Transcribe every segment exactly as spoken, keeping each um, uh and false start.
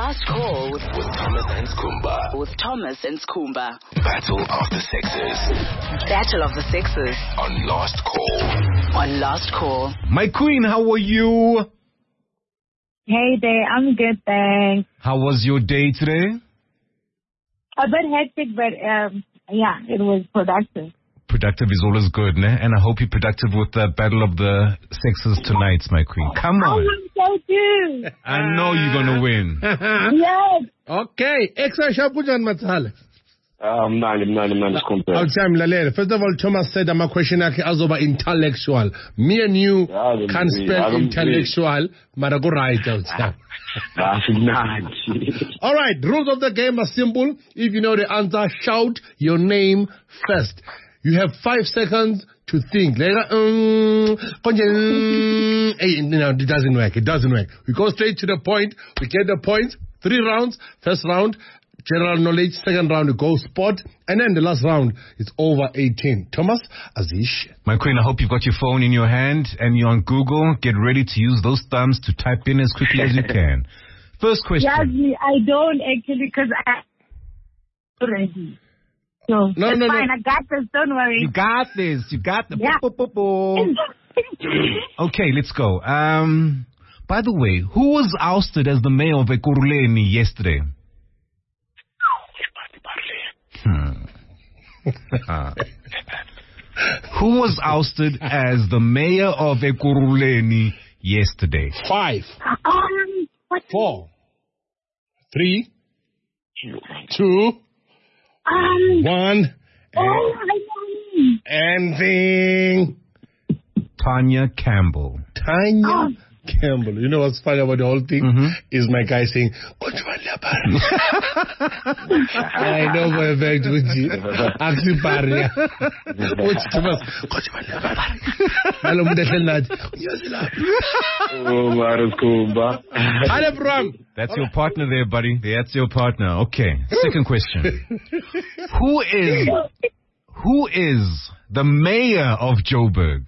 Last call with, with Thomas and Skumba. With Thomas and Skumba. Battle of the Sexes. Battle of the Sexes. On Last Call. On Last Call. My queen, how are you? Hey there, I'm good, thanks. How was your day today? A bit hectic, but um, yeah, it was productive. Productive is always good, ne? And I hope you're productive with the Battle of the Sexes tonight, my queen. Come on. I think so too. I know you're going to win. Yes. Okay, extra sharp kunjani Matsale? Um, mnandi mnandi mnandi Skumba. Awuthami lalela. First of all, Thomas said ama question akhe azoba intellectual. Me and you Yeah, can spell yeah, intellectual, mara go right awuthami. Asimnandi. All right, rules of the game are simple. If you know the answer, shout your name first. You have five seconds to think. Like, um, hey, no, it doesn't work. It doesn't work. We go straight to the point. We get the points. Three rounds. First round, general knowledge. Second round, we go sport. And then the last round is over eighteen. Thomas, Azish. My queen, I hope you've got your phone in your hand and you're on Google. Get ready to use those thumbs to type in as quickly as you can. First question. Yeah, I don't actually because I'm ready. So, No, it's no, fine. no. I got this. Don't worry. You got this. You got the... Yeah. Bo- bo- bo- bo. Okay, let's go. Um, by the way, who was ousted as the mayor of Ekurhuleni yesterday? Hmm. Who was ousted as the mayor of Ekurhuleni yesterday? Five, Um, what? four, three, two, Um, one, oh, I know. ending. Tanya Campbell. Tanya Oh. Campbell. You know what's funny about the whole thing? Mhm. Is my guy saying, I know for a fact, Uchi. Actually, Paria. Uchi, Thomas. Hello, Mudashanat. Oh, Mara Skumba. Hello, Bram. That's your partner there, buddy. That's your partner. Okay. Second question. Who is who is the mayor of Joburg?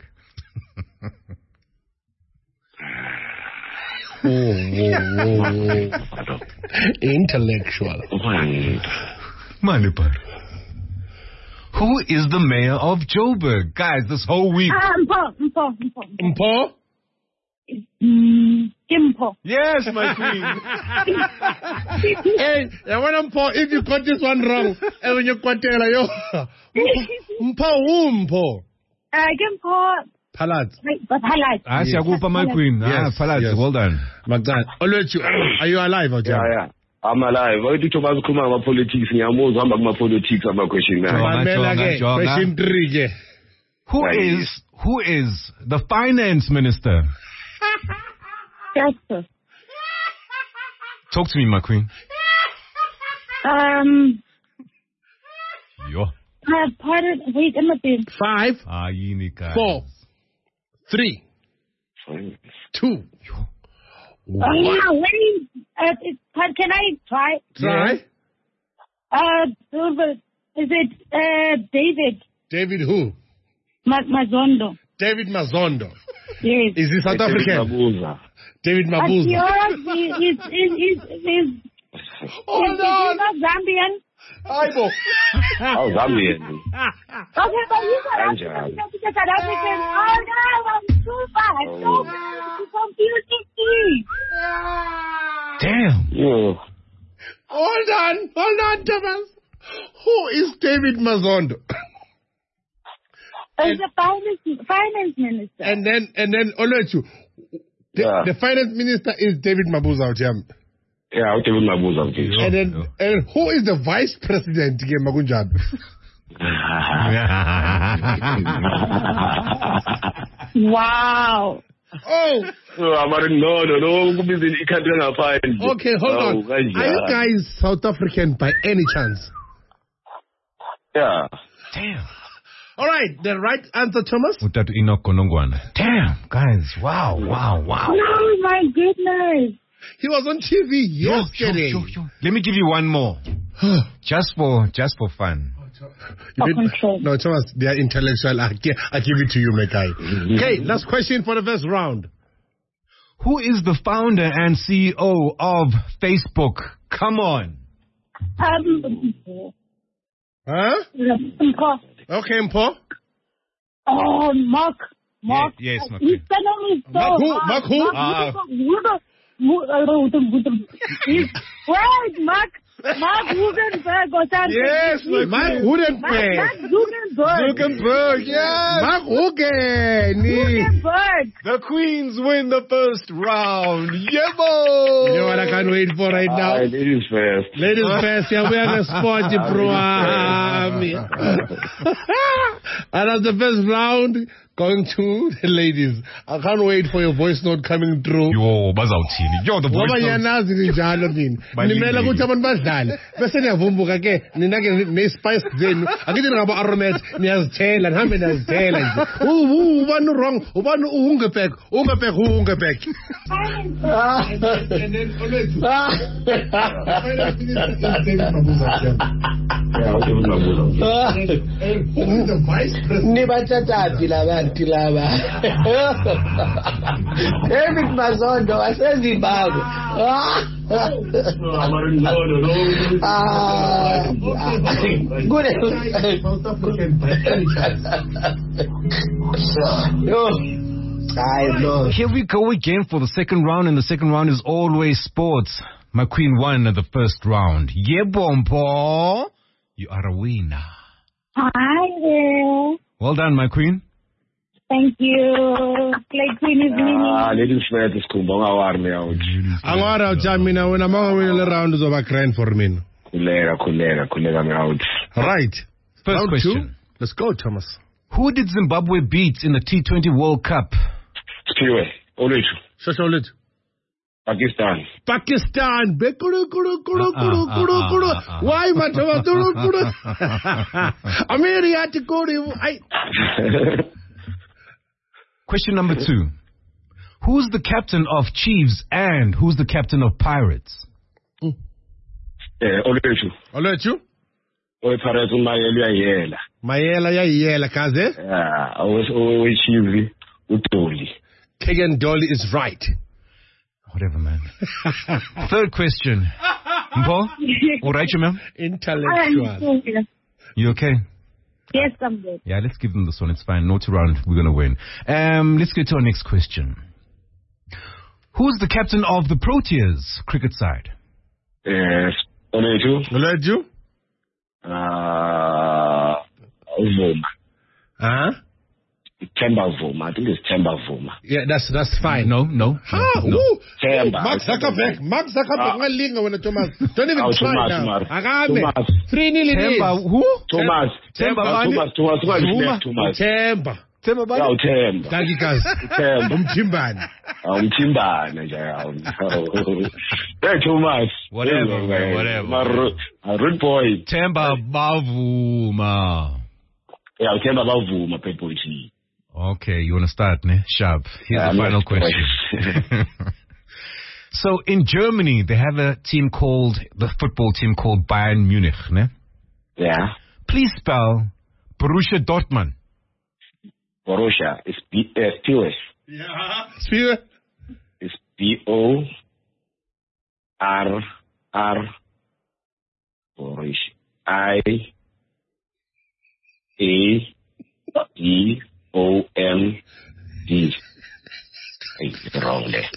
Oh, whoa, whoa, whoa. Intellectual. Manipur. Who is the mayor of Joburg? Guys, this whole week. Um, Mpo, Mpo, Mpo. Mpo? Mm, Kimpo. Yes, my queen. Hey, I want Mpo. If you got this one wrong, and when you got yo. Mpo, who Mpo? Uh, Kimpo. Palat. Wait, but highlight. Ah, Siagupa, my queen. Ah, Yes, Palaz, yes. well done. Magdan. Always you. Are you alive, or Yeah, yeah. I'm alive. Why do you Thomas Kuma about politics? Ngiyamuza hamba kuma politics ama question na. Jonga, Mamela jonga, ke, jonga. question three ke. Who Right. is who is the finance minister? Justice. Talk to me, my queen. Um, Yo. uh, pardon, wait, I'm a bit. Five, Ah, yini guys. four, three, two. Oh, yeah, wait. Uh, it, can can I try? Try. Uh, is it, uh, David David who? Ma- Mazondo? David Mazondo. Yes. Is he South African? Mabuza. David But Mabuza. yours is, is, is, is, is, Hold is on. not Zambian. Aibo. Oh, Zambian. Okay, but you South Ganja. African, you're South African. Oh no, I'm too bad. I'm so bad. You confusing me. Damn. Yo. Hold on. Hold on, Thomas. Who is David Mazondo? As a finance, finance minister. And then, and then, Olochu. The, Yeah. the finance minister is David Mabuza. Ujam. Yeah, I'll tell you Mabuza. Okay. And then, and who is the vice president? Ke Magunjab? Wow. Oh, No, I'm not, no, no, no. Who is in the country and find? okay, hold Oh, on. Ganja. Are you guys South African by any chance? Yeah. Damn. All right, the right answer, Thomas. Utatu Enoch Konongwana. Damn, guys. Wow, wow, wow. Oh my goodness. He was on T V Yo, yesterday. yo, yo, yo. Let me give you one more. Just for just for fun. You did- control. no, Thomas, they are intellectual. I give, I give it to you, my guy. Okay, last question for the first round. Who is the founder and C E O of Facebook? Come on. Um, Huh? Mpho. Okay, Mpo. Oh, Mark. Mark. Ye- yes, Mark. His surname is so Mark who? hard. Mark who? Ah. His- Wait, Mark. Mark Zuckerberg or something. Yes, His- Mark Mark, Zuckerberg. Mark Zuckerberg. Zuckerberg, yes. Mark Hugen. Zuckerberg. The Queens win the first round. Yebo! You know what I can't wait for right now? Hayi, ladies first. Ladies first, yeah, we are the sport program. And as the first round, going to the ladies. I can't wait for your voice note coming through. Yo, bazawuthini. Yo, the Ngoba voice notes. ngiyanazi ninjalo nini. Balindile. Nimela ukuthi abantu badlale. Bese niyavumbuka ke nina ke ne-spice zenu. Akithi ngabo aromat niyazithela nihambe niyazithela nje. U- u- Ubani wrong, ubani uhungepek, uhungepek, uhungepek. And then always. The vice president. nibathataphi labantu laba David Mazondo wasezimbabwe Here we go again for the second round, and the second round is always sports. My queen won at the first round. Yebompo, you are a winner. Hi there. Well done, my queen. Thank you. Play Queen is Ah, winning. ladies first isikhumba ungawari awuthi. Angora uthi mina wena mawawina le round uzoba grand for mina. Khuleka khuleka khuleka ngawuthi. Right. First Round question. two. Let's go, Thomas. Who did Zimbabwe beat in the T twenty World Cup? Siphiwe, olwethu. Shosho lethu. Pakistan. Pakistan. Bekuru kuru kuru kuru Uh-uh, kuru uh-uh, kuru. uh-uh. Why matava kuru kuru? Amiri ati kuru. I. Question number two. Who's the captain of Chiefs and who's the captain of Pirates? Eh, olwethu. Olwethu. Owepirates umayelo uyayela. Mayela ya yela kaze. Ah, owechizi uDoli. Kegan Dolly is right. Whatever, man. Third question. Mpo? All right, you ma'am? Intellectual. I'm so here. You okay? Yes, I'm good. Yeah, let's give them this one. It's fine. No to round. We're going to win. Um, let's get to our next question. Who's the captain of the Proteas cricket side? Eh, olwethu. Olwethu. Ah, uVuma. Huh? Themba Vuma. I think it's Themba Vuma. Yeah, that's that's fine. No, no. Ah, no. ooh. Themba. Mark Zuckerberg. Mark Zuckerberg. Ngalinga wena Thomas. Don't even Oh, try Thomas, now. Mar. Akame. Thomas. three nil it is. Themba, who? Thomas. Themba Ah, Bani? Thomas. Thomas. Thomas. Zuma? Thomas. Themba. Themba Yeah, Bani? uThemba. Dakikazi. Themba. Umthimbani. Umthimbane nje yawo. Hey Thomas. Whatever, man, whatever. My rude boy. Themba Bavuma. Yeah, Themba Bavuma people G. Okay, you want to start, ne? Sharp. Here's Yeah, the final next question. So in Germany, they have a team called, the football team called Bayern Munich, ne? Yeah. Please spell Borussia Dortmund. Borussia is B S T O S. Yeah. Spear. It's B O R R Borussia. I A D O M D. Hey, wrong there.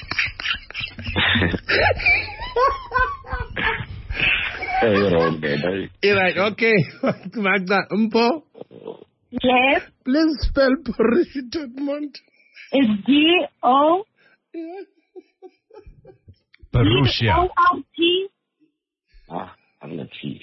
Hey, wrong there. You're right. Okay. Magda. Umpo. Yes, Please spell Borussia Dortmund. it's D O Borussia. O R T. Ah, I'm not T.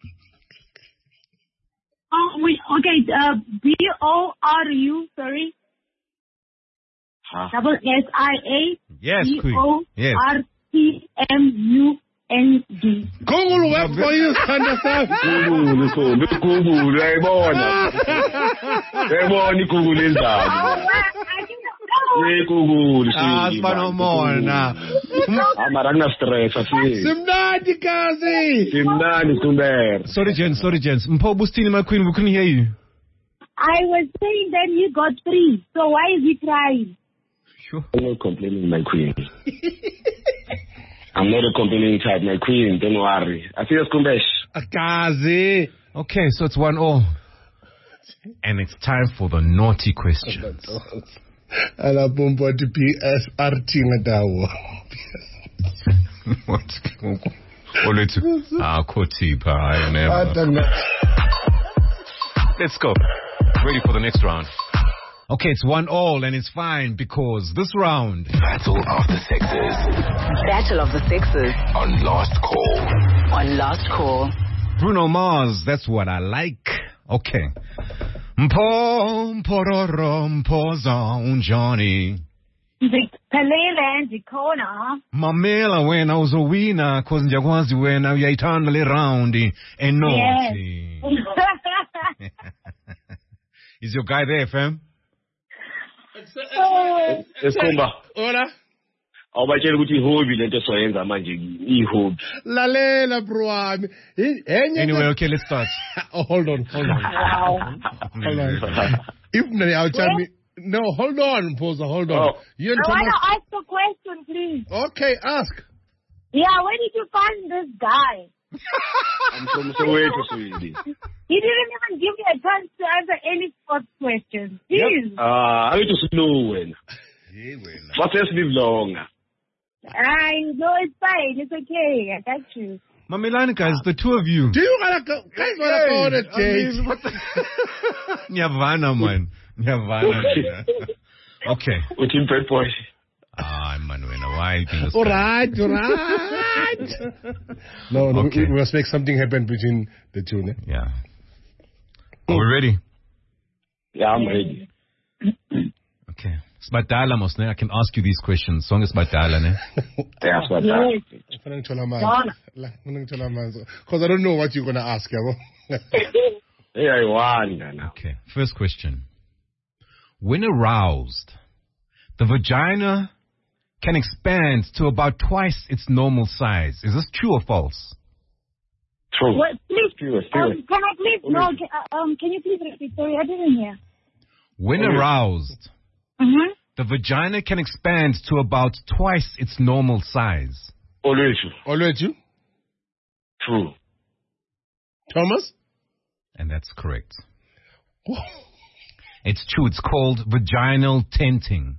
Oh, wait, okay, uh, B O R U, sorry. Huh? Double S I A. Yes, B Queen. O Yes. R T M U N D. Google work for you, understand? Google, Google, Google, uyayibona. Uyayibona iGoogle indaba. Hey Google, Ah, sibano mona. Amara kuna stress afi. Simnandi kazi. Simnani kumbera. Sorry, gents. Sorry, gents. Mpo Bustini, my queen, we couldn't hear you. I was saying that he got three, so why is he crying? Sure. I'm not complaining, my queen. I'm not a complaining type, my queen. Don't worry. I feel Skumbesh. Akazi. Okay, so it's one all. And it's time for the naughty questions. Ala pompo to P S R T ngadawo. What? Oletu. Ah, Kotipa. I never. Let's go. Ready for the next round. Okay, it's one all and it's fine because this round. Battle of the Sexes. Battle of the Sexes. On Last Call. On Last Call. Bruno Mars, that's what I like. Okay. Mpo, mpororo, mpoza, unjani. Pelele ndikhona. Mamela wena uzowina cause ndiyakwazi wena uyayithanda le round enoti. Is your guy there, fam? Eskumba. Hola. Awubatshela ukuthi ihobby lento soyenza manje ihobby. Lalela bro wami. Anyway, okay, let's start. Oh, hold on, hold on. Wow. Hold on. If I'll tell me. No, hold on, Posa, hold on. Oh. You and I want Thomas. to ask a question, please. Okay, ask. Yeah, where did you find this guy? I'm from Soweto, sweetie. He didn't even give me a chance to answer any sports questions. Please. Ah, I need to slow when. But let's live longer. I know it's fine. It's okay. I got you. Mamelani, guys, the two of you. Do you want to go? Guys, want to go on a date? I mean, what the... Nyavana, man. Nyavana. Okay. With him, bad boy. Ah, Manuela, why are you doing this? All right, all right. No, no, Okay. we, we must make something happen between the two. Ne? Yeah. Are we ready? Yeah, I'm ready. Okay. Sbatala, Mosne. I can ask you these questions. Song is Sbatala, ne? Yeah, that's what I Because I don't know what you're going to ask. Yeah? Hey, I won. Okay. First question. When aroused, the vagina can expand to about twice its normal size. Is this true or false? True. What, please, True, um, true. can I please, no, can, uh, um, can you please repeat? Sorry, I didn't hear. When aroused, Mm-hmm. the vagina can expand to about twice its normal size. Always true. Always you? True. Thomas? And that's correct. It's true. It's called vaginal tenting.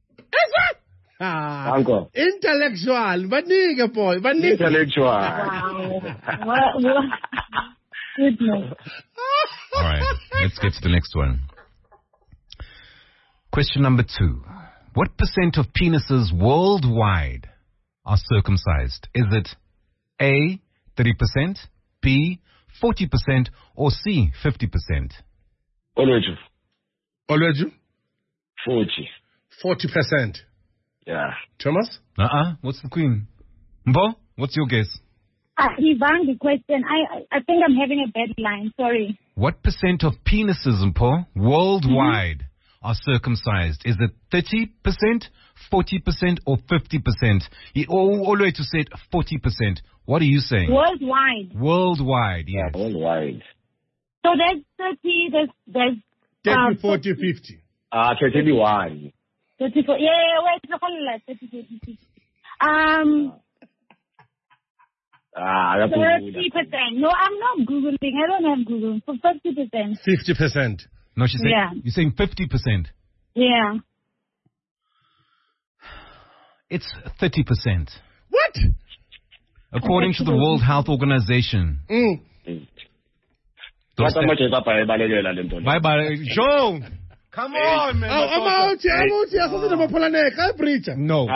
Ah, Uncle. intellectual. Vanega boy. Vanega. Intellectual. Wow. what, what? Goodness. All right. Let's get to the next one. Question number two. What percent of penises worldwide are circumcised? Is it A, thirty percent, B, forty percent, or C, fifty percent? Always true. Always you? forty. forty percent. Yeah. Thomas? Uh-uh. What's the queen? Mbo, what's your guess? Uh, Ivan, the question. I, I I think I'm having a bad line. Sorry. What percent of penises, Mpo, worldwide are circumcised? Is it thirty percent, forty percent, or fifty percent? He all, all the way to say it forty percent. What are you saying? Worldwide. Worldwide, yes. Yeah, worldwide. So there's thirty. There's there's thirty, uh, forty, fifty. Ah, thirty-one. thirty-four. Yeah, yeah, wait. It's a whole lot. thirty, forty, fifty. Um, Ah, that's thirty percent. No, I'm not googling. I don't have Google. For fifty percent. fifty percent. No, she's saying, Yeah. you're saying fifty percent. Yeah. It's thirty percent. What? According to the World Health Organization. Mm. Those How much that- is that by Balelela Lento? Bye-bye. Joe! Come on, man. I'm out here. I'm out here. Something about Polanek. I preach. No.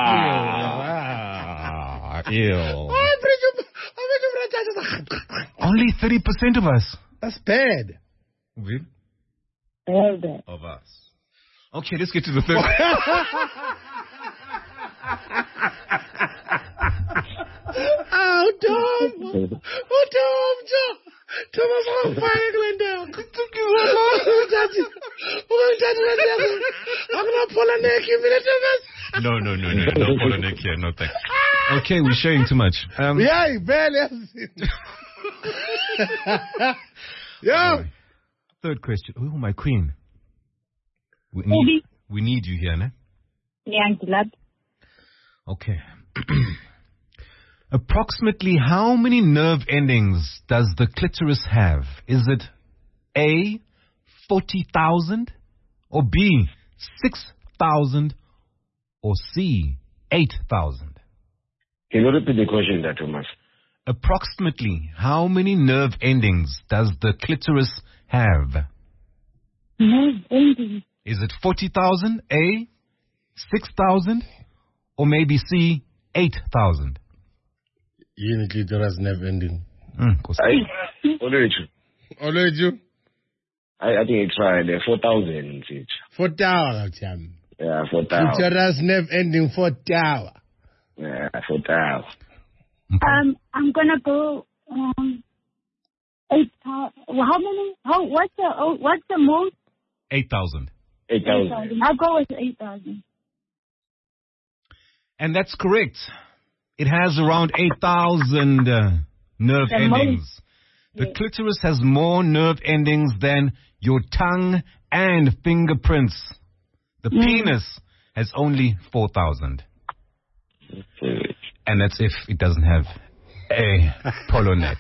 Ah. Ah, ew. I preach. I preach. Only thirty percent of us. That's bad. Well done. Of us. Okay, let's get to the third. Oh, Tom. Oh, Tom. Tom. Thomas, I'm fine. Going down. It took you so long. I'm going to pull a neck. You minute, Thomas. No, no, no, no. No Polonek here. No thanks. Okay, we're sharing too much. Um, Yeah, barely. Yeah. Third question. Oh, my queen. We Obi. need, we need you here, ne? Yeah, ngilapha. Okay. Approximately how many nerve endings does the clitoris have? Is it A, forty thousand, or B, six thousand, or C, eight thousand? Can you repeat the question, there, Thomas? Approximately how many nerve endings does the clitoris have? Nerve endings. Is it forty thousand, A, six thousand, or maybe C, eight thousand? Yini clitoris nerve ending. Mm, Nkosi. I, already. Always you? I, I think it's right there, four thousand. For tower, Cham. Yeah, four thousand. Clitoris nerve ending for tower. Yeah, four thousand. Um, I'm gonna go um eight thousand. How many? How? What's the? Oh, what's the most? eight thousand. eight thousand. I'll go with eight thousand. And that's correct. It has around eight thousand uh, nerve The endings. most. The Yes. clitoris has more nerve endings than your tongue and fingerprints. The Mm. penis has only four thousand. And that's if it doesn't have a polo neck.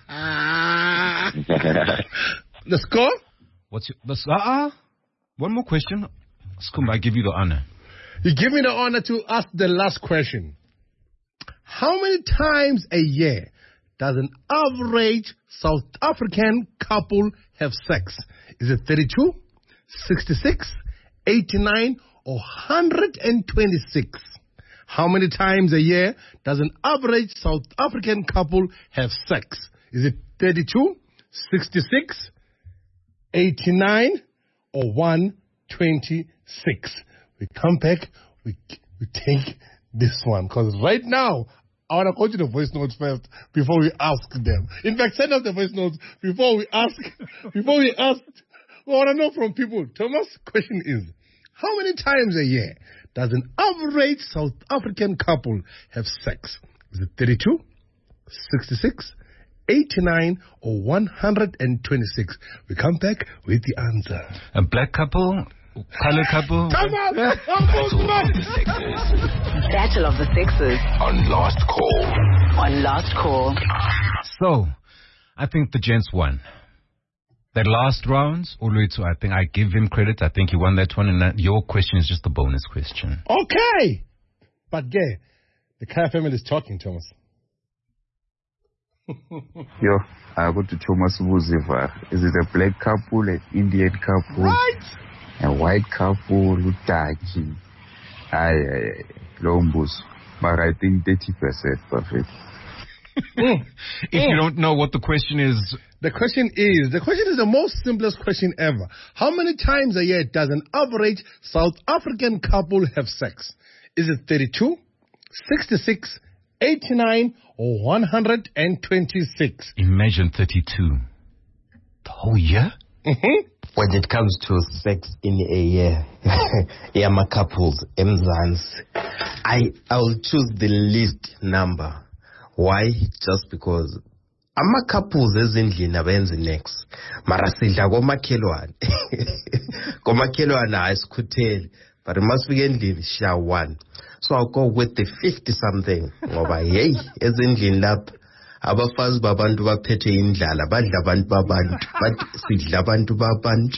The score? What's your... The, uh, uh, one more question. Skumba, I give you the honor. You give me the honor to ask the last question. How many times a year does an average South African couple have sex? Is it thirty-two, sixty-six, eighty-nine, or one hundred twenty-six? How many times a year does an average South African couple have sex? Is it thirty-two, sixty-six, eighty-nine, or one hundred twenty-six? We come back, we, we take this one. Because right now, I want to go to the voice notes first before we ask them. In fact, send us the voice notes before we ask. Before we ask, we want to know from people. Thomas, question is, how many times a year does an average South African couple have sex? Is it thirty-two, sixty-six, eighty-nine, or one hundred twenty-six? We come back with the answer. A black couple, color couple. Come on! Battle of the Sexes Battle of the Sexes on Last Call. on Last Call. So, I think the gents won. That last round, Oluitu, I think I give him credit. I think he won that one, and that, your question is just a bonus question. Okay! But yeah, the Kaya family is talking, Thomas. Yo, I go to Thomas Buziva. Is it a black couple, an Indian couple, Right! a white couple, Utachi? Aye, aye, aye. Lombus. But I think thirty percent perfect. If you don't know what the question is, The question is, the question is the most simplest question ever. How many times a year does an average South African couple have sex? Is it thirty-two, sixty-six, eighty-nine, or one hundred twenty-six? imagine thirty-two. The whole year? Mm-hmm. When it comes to sex in a year, yeah, my couples, Mzans, I I'll choose the least number. Why? Just because ama couples ezindlini abenzi next. Mara sidla komakhelwane. Komakhelwane ayisikhutheli. But it must be endlini sha one. So I'll go with the fifty something. Ngoba hey, ezindlini lapha abafazi babantu baphethe indlala badla abantu babantu bathi sidla abantu babantu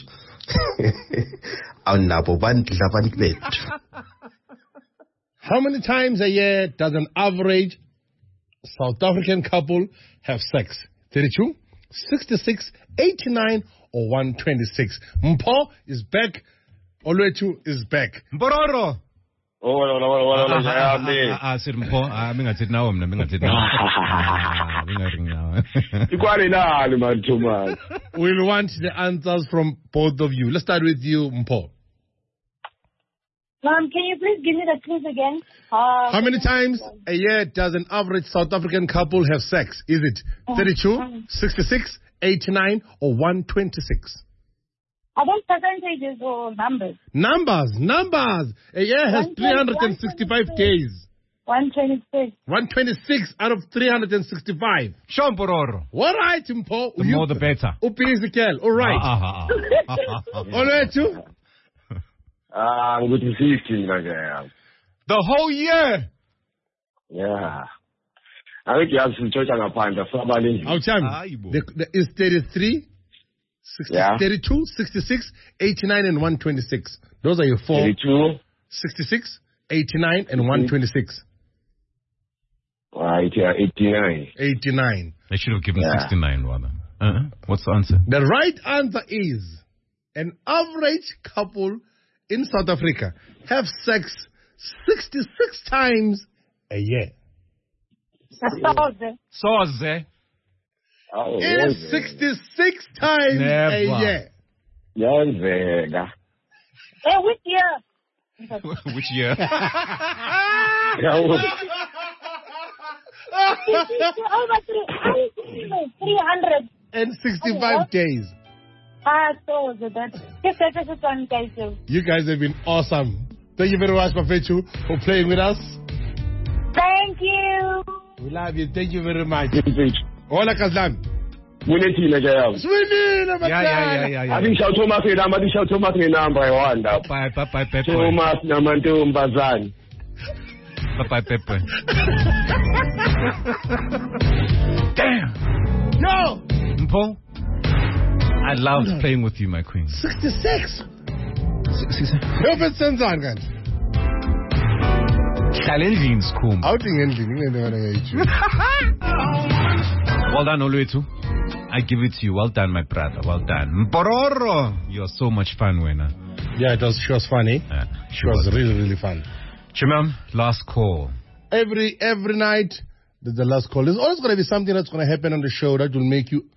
awunabo bandla abantu bethu. How many times a year does an average South African couple have sex? thirty-two, sixty-six, eighty-nine, or one hundred twenty-six? Mpo is back. Oluetu is back. Mbororo! Oh, wala, wala, wala, wala, Ah, wala, ah, ah, sir Mpo, ah, mingathi nawo mna, mingathi nawo. Ah, mingathi nawo. Ikwali nalo, man, Thomas. We'll want the answers from both of you. Let's start with you, Mpo. Um, can you please give me the clues again? Uh, How many times a year does an average South African couple have sex? Is it thirty-two, sixty-six, eighty-nine, or one hundred twenty-six? Are those percentages or numbers? Numbers, numbers. A year has three hundred sixty-five days. one twenty-six. one hundred twenty-six out of three hundred sixty-five. Show Mbororo. All right, Mpo. The more the better. Upinizikel. All right. Ah, ah, ah, ah, ah, ah. Oluetu. Ah, ngikuthi sixty manje yami. The whole year. Yeah. Angithi yazi sitshotha ngaphandle sabale endlini. Awuthami. The, the is thirty-three, sixty, Yeah. thirty-two, sixty-six, eighty-nine, and one twenty-six. Those are your four. thirty-two. sixty-six, eighty-nine, and one twenty-six. Right, yeah, eighty-nine. eighty-nine. They should have given Yeah. sixty-nine rather. Uh-huh. What's the answer? The right answer is an average couple in South Africa have sex sixty-six times a year. Soze. Soze. Oh, It is sixty-six times Never. a year. Yenzeka. Hey, which year? Which year? Yawo. Over three, three hundred. And sixty-five days. Ah, so that. Just that is one guys. You guys have been awesome. Thank you very much, Mafechu, for playing with us. Thank you. We love you. Thank you very much. Mfethu. Hola, Kazlan. Kunethina nje yawo. Swinini, Yeah, yeah, yeah, yeah, yeah. Adi ngishaya Thomas ngenamba, adi ngishaya Thomas ngenamba ayiwanda. Bye, bye, bye, bye, bye. Thomas namantombazane. Bye, bye, bye, bye. Damn. Yo! Mpo, I loved playing with you, my queen. sixty-six. sixty-six. Yo, Senzan, guys. Challenging school. Outing ending. Well done, Oluetu. I give it to you. Well done, my brother. Well done. Mpororo. You're so much fun, winner. Yeah, it was, she was funny. Yeah, She was really, really fun. Chimam, last call. Every every night, there's the last call. There's always going to be something that's going to happen on the show that will make you...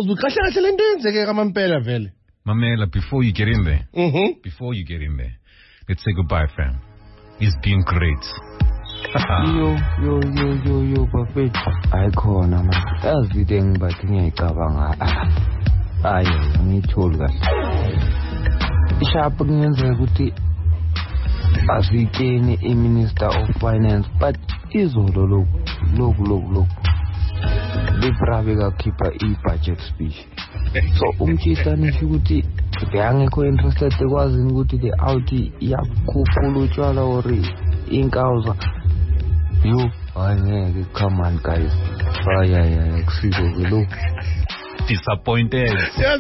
Mamela, before you get in there, Mm-hmm. before you get in there, let's say goodbye, fam. It's been great. yo yo yo yo yo bafethu ayikhona manje yazi into engibathi ngiyayicabanga hayi angiyitholi kahle ishapho kungenzeka ukuthi asiyitsheni i-Minister of Finance but izolo lokhu lokhu lokhu lokhu librabe kakhipha i-budget speech so umtshisa nisho ukuthi ngiyangekho interested ekwazini ukuthi le Audi iyakhuphula utshwala or inkawuza yo angeke come on guys ay ay ay kusiko lo Disappointed.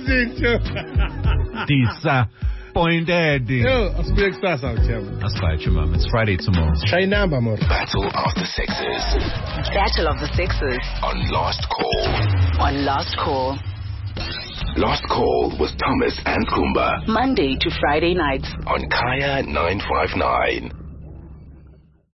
Disappointed. Yo, I'll speak stars out, Cham. That's fine, Chimam. It's Friday tomorrow. Try number more. Battle of the Sexes Battle of the Sexes on Last Call. on Last Call. Last Call with Thomas and Kumba Monday to Friday nights. on Kaya nine five nine.